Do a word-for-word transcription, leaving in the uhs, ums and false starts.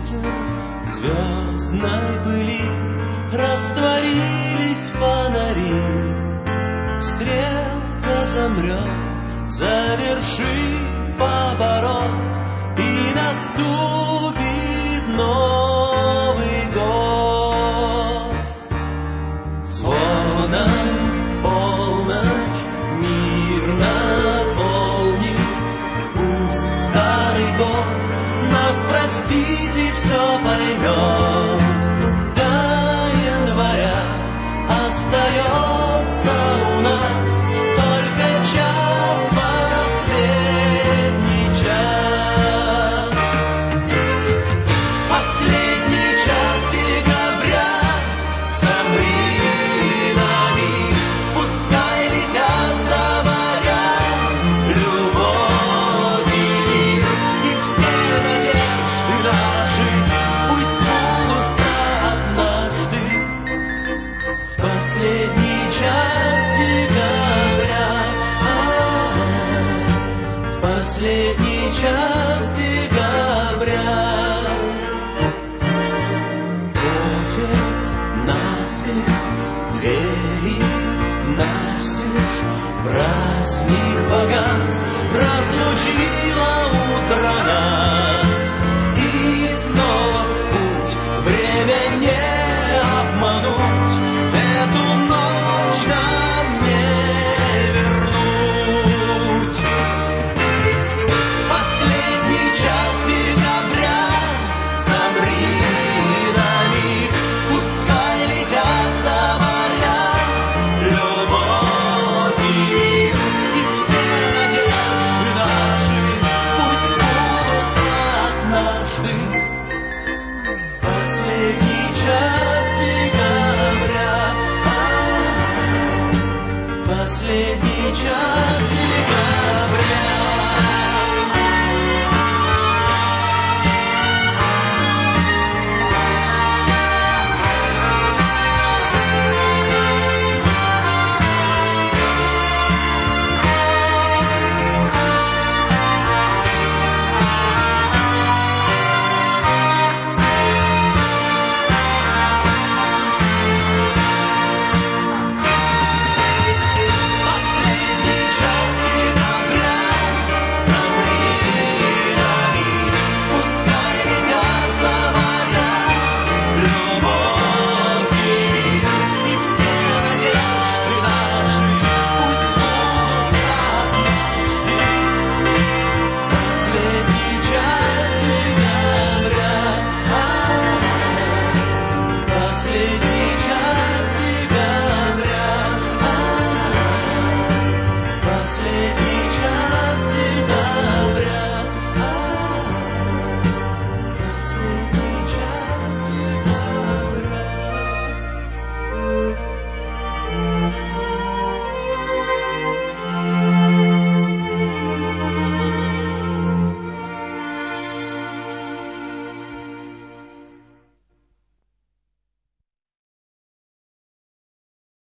ветер звездной пыли, растворились фонари. Стрелка замрет, завершив поворот, и наступит Новый год. Звоном полночь мир наполнит, пусть старый год нас простит и все поймет. До января остается у нас только час, последний час. Последний час декабря, замри на миг, пускай летят за моря любовь и мир, и все надежды наши